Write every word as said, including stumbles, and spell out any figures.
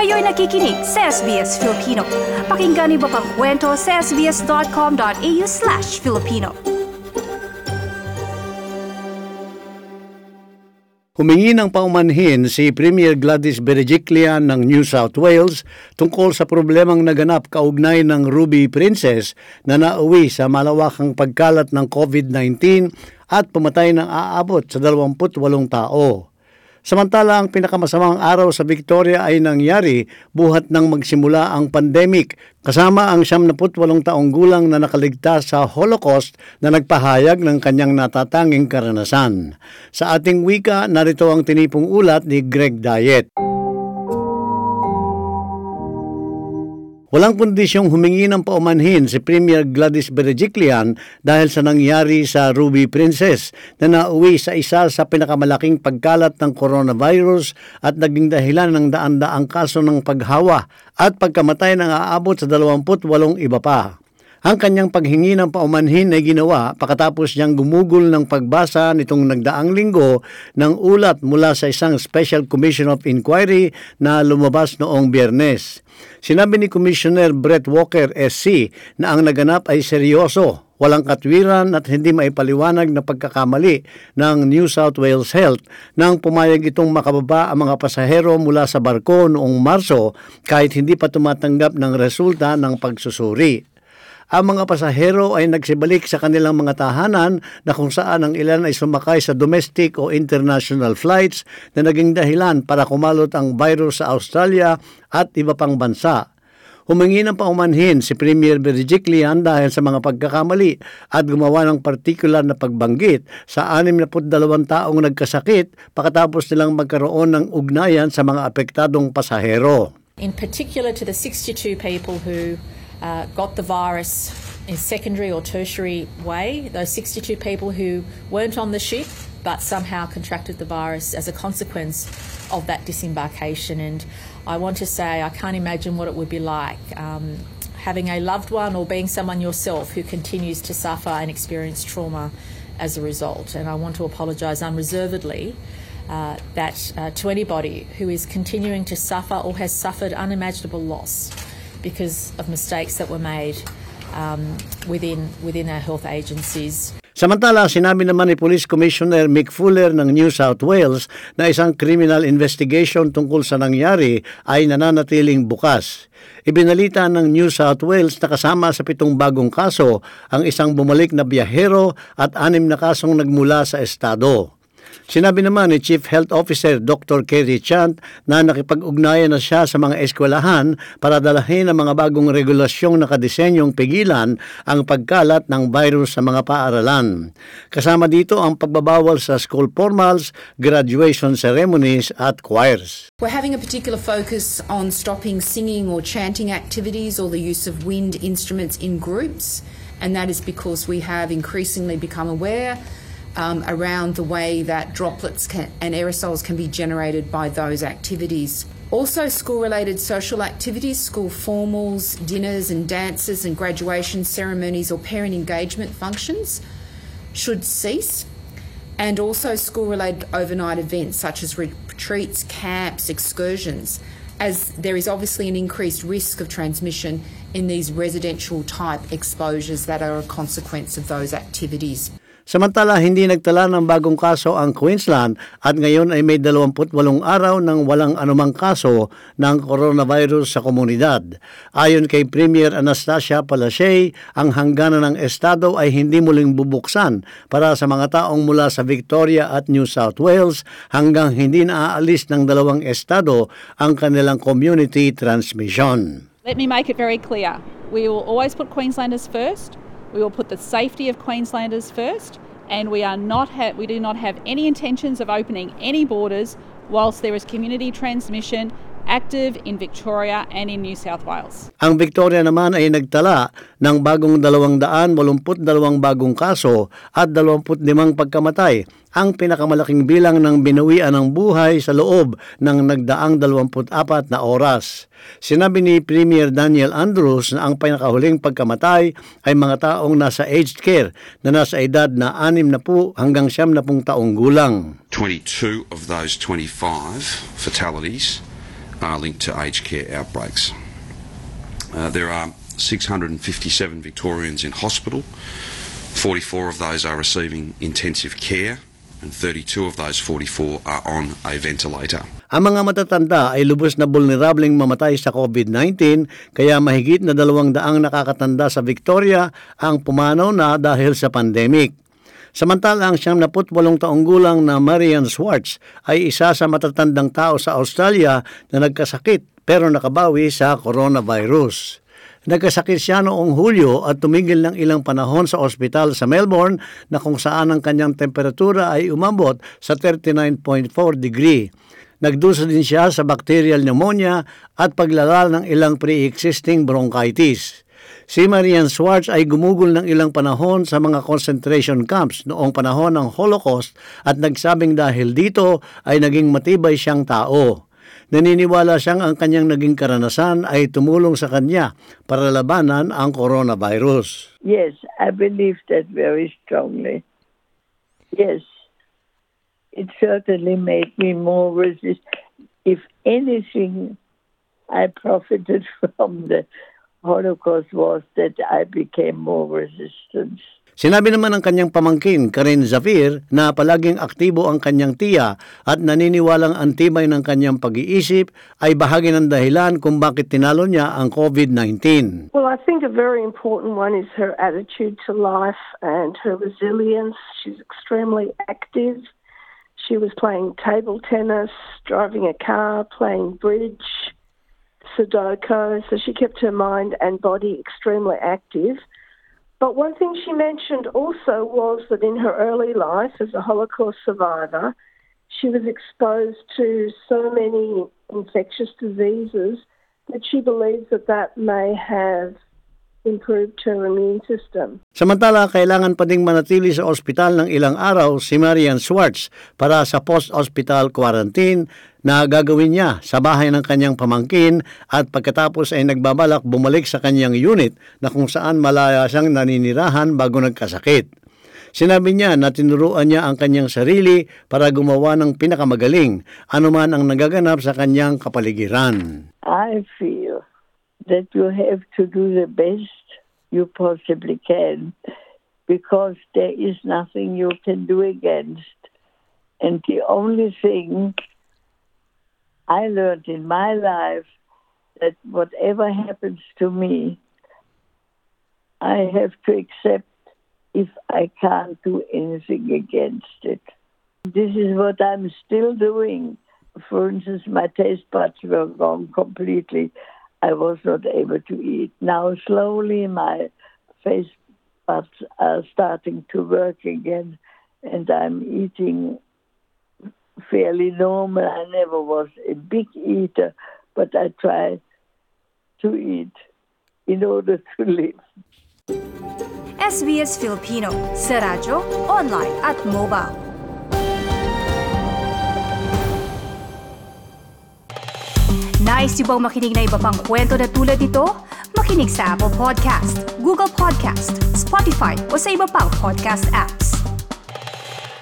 Kayo'y nakikinig sa S B S Filipino. Pakinggan niyo pa ang kwento sa sbs.com.au slash Filipino. Humingi ng paumanhin si Premier Gladys Berejiklian ng New South Wales tungkol sa problemang naganap kaugnay ng Ruby Princess na nauwi sa malawakang pagkalat ng COVID nineteen at pumatay ng aabot sa dalawampu't walong tao. Samantala, ang pinakamasamang araw sa Victoria ay nangyari buhat nang magsimula ang pandemic, kasama ang siyamnapu't walong taong gulang na nakaligtas sa Holocaust na nagpahayag ng kanyang natatanging karanasan. Sa ating wika, narito ang tinipong ulat ni Greg Diet. Walang kondisyong humingi ng paumanhin si Premier Gladys Berejiklian dahil sa nangyari sa Ruby Princess na nauwi sa isa sa pinakamalaking pagkalat ng coronavirus at naging dahilan ng daan-daang kaso ng paghawa at pagkamatay ng aabot sa dalawampu't walong iba pa. Ang kanyang paghingi ng paumanhin ay ginawa pagkatapos niyang gumugol ng pagbasa nitong nagdaang linggo ng ulat mula sa isang Special Commission of Inquiry na lumabas noong Biyernes. Sinabi ni Commissioner Brett Walker S C na ang naganap ay seryoso, walang katwiran at hindi maipaliwanag na pagkakamali ng New South Wales Health nang pumayag itong makababa ang mga pasahero mula sa barko noong Marso kahit hindi pa tumatanggap ng resulta ng pagsusuri. Ang mga pasahero ay nagsibalik sa kanilang mga tahanan na kung saan ang ilan ay sumakay sa domestic o international flights na naging dahilan para kumalot ang virus sa Australia at iba pang bansa. Humingi ng paumanhin si Premier Berejiklian dahil sa mga pagkakamali at gumawa ng partikular na pagbanggit sa anim-na-put dalawang taong nagkasakit pagkatapos nilang magkaroon ng ugnayan sa mga apektadong pasahero. In particular to the sixty-two people who Uh, got the virus in secondary or tertiary way, those sixty-two people who weren't on the ship but somehow contracted the virus as a consequence of that disembarkation. And I want to say I can't imagine what it would be like um, having a loved one or being someone yourself who continues to suffer and experience trauma as a result. And I want to apologise unreservedly uh, that uh, to anybody who is continuing to suffer or has suffered unimaginable loss because of mistakes that were made um, within within our health agencies. Samantala, sinabi naman ni Police Commissioner Mick Fuller ng New South Wales na isang criminal investigation tungkol sa nangyari ay nananatiling bukas. Ibinalita ng New South Wales na kasama sa pitong bagong kaso ang isang bumalik na biyahero at anim na kasong nagmula sa estado. Sinabi naman ni Chief Health Officer Doctor Kerry Chant na nakipag-ugnayan na siya sa mga eskwelahan para dalahin ang mga bagong regulasyong nakadisenyong pigilan ang pagkalat ng virus sa mga paaralan. Kasama dito ang pagbabawal sa school formals, graduation ceremonies at choirs. We're having a particular focus on stopping singing or chanting activities or the use of wind instruments in groups, and that is because we have increasingly become aware Um, around the way that droplets can, and aerosols can be generated by those activities. Also, school-related social activities, school formals, dinners and dances and graduation ceremonies or parent engagement functions should cease. And also school-related overnight events such as retreats, camps, excursions, as there is obviously an increased risk of transmission in these residential type exposures that are a consequence of those activities. Samantala, hindi nagtala ng bagong kaso ang Queensland at ngayon ay may dalawampu't walong araw ng walang anumang kaso ng coronavirus sa komunidad. Ayon kay Premier Anastasia Palaszczuk, ang hangganan ng estado ay hindi muling bubuksan para sa mga taong mula sa Victoria at New South Wales hanggang hindi naaalis ng dalawang estado ang kanilang community transmission. Let me make it very clear. We will always put Queenslanders first. We will put the safety of Queenslanders first, and we are not ha- we do not have any intentions of opening any borders whilst there is community transmission active in Victoria and in New South Wales. Ang Victoria naman ay nagtala ng bagong dalawang daan walumpu't dalawang bagong kaso at dalawampu't limang pagkamatay, ang pinakamalaking bilang ng binawian ng buhay sa loob ng nagdaang dalawamput apat na oras. Sinabi ni Premier Daniel Andrews na ang pinakahuling pagkamatay ay mga taong nasa aged care na nasa edad na anim na po hanggang siyam na pung taong gulang. twenty-two of those twenty-five fatalities are linked to aged care outbreaks. Uh, there are six hundred fifty-seven Victorians in hospital. forty-four of those are receiving intensive care, and thirty-two of those forty-four are on a ventilator. Ang mga matatanda ay lubos na vulnerableng mamatay sa COVID nineteen, kaya mahigit na dalawang daang nakakatanda sa Victoria ang pumanaw na dahil sa pandemic. Samantalang siyam na putwalong taong gulang na Marian Swartz ay isa sa matatandang tao sa Australia na nagkasakit pero nakabawi sa coronavirus. Nagkasakit siya noong Hulyo at tumigil ng ilang panahon sa ospital sa Melbourne na kung saan ang kanyang temperatura ay umabot sa thirty-nine point four degree. Nagdusa din siya sa bacterial pneumonia at paglala ng ilang pre-existing bronchitis. Si Marian Swartz ay gumugol ng ilang panahon sa mga concentration camps noong panahon ng Holocaust at nagsabing dahil dito ay naging matibay siyang tao. Naniniwala siyang ang kanyang naging karanasan ay tumulong sa kanya para labanan ang coronavirus. Yes, I believe that very strongly. Yes, it certainly made me more resistant. If anything, I profited from the Holocaust was that I became more resistant. Sinabi naman ng kanyang pamangkin, Karen Zafir, na palaging aktibo ang kanyang tiya at naniniwalang ang tibay ng kanyang pag-iisip ay bahagi ng dahilan kung bakit tinalo niya ang COVID nineteen. Well, I think a very important one is her attitude to life and her resilience. She's extremely active. She was playing table tennis, driving a car, playing bridge, Sudoku, so she kept her mind and body extremely active. But one thing she mentioned also was that in her early life as a Holocaust survivor, she was exposed to so many infectious diseases that she believes that that may have improved her immune system. Samantala, kailangan pa ding manatili sa ospital ng ilang araw si Marian Swartz para sa post-hospital quarantine na gagawin niya sa bahay ng kanyang pamangkin at pagkatapos ay nagbabalak bumalik sa kanyang unit na kung saan malaya siyang naninirahan bago nagkasakit. Sinabi niya na tinuruan niya ang kanyang sarili para gumawa ng pinakamagaling anuman ang nagaganap sa kanyang kapaligiran. I feel that you have to do the best you possibly can because there is nothing you can do against. And the only thing I learned in my life that whatever happens to me, I have to accept if I can't do anything against it. This is what I'm still doing. For instance, my taste buds were gone completely. I was not able to eat. Now slowly my face buds are starting to work again and I'm eating fairly normal. I never was a big eater, but I try to eat in order to live. S B S Filipino sa radyo, online at mobile. Nice yung bang makinig na iba pang kwento na tulad ito? Makinig sa Apple Podcast, Google Podcast, Spotify o sa iba pang podcast apps.